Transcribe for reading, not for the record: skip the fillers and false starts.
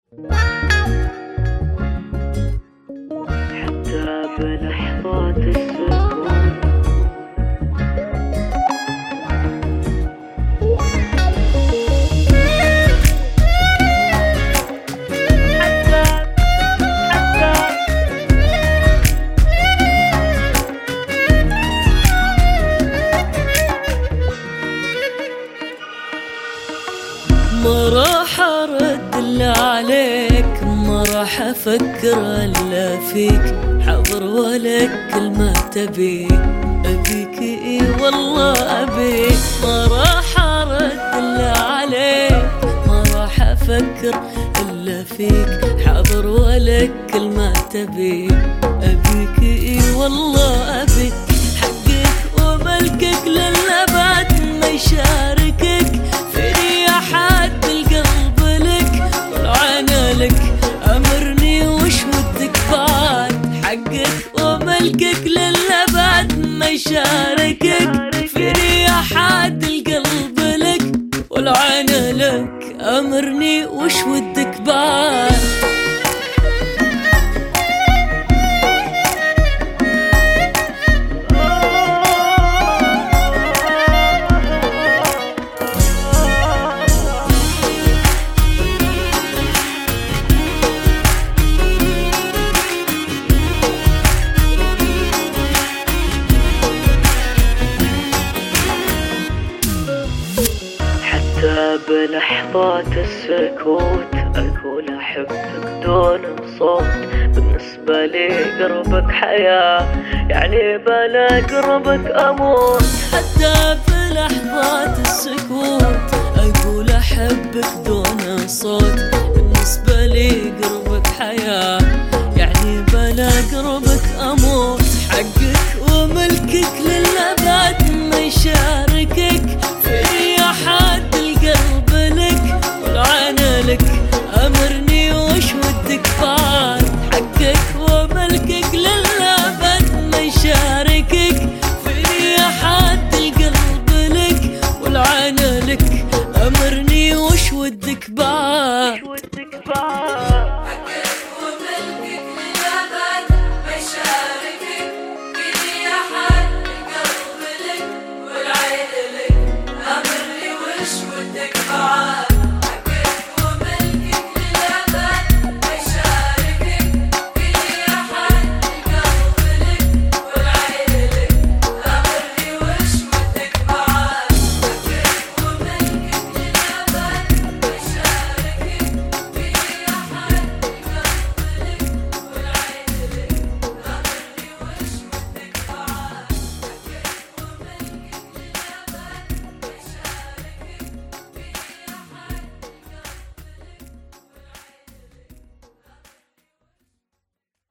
حتى بلحظات السكون ما راح ارد الا عليك، ما راح افكر الا فيك، حاضر ولك كل ما تبي، ابيك اي والله ابيك. ما راح ارد الا عليك، ما راح افكر الا فيك، حاضر ولك كل ما تبي، ابيك اي والله ابيك. حقك وملكك للابد ما يشاركك، في رياحات القلب لك والعين لك، امرني وش ودك بعد. حقك وملكك للابد ما يشاركك، في رياحات القلب لك والعين لك، امرني وش ودك بعد. حتى بلحظات السكوت أقول أحبك دون صوت، بالنسبة لي قربك حياة، يعني بلا قربك أموت. حتى بلحظات السكوت أقول أحبك دون صوت،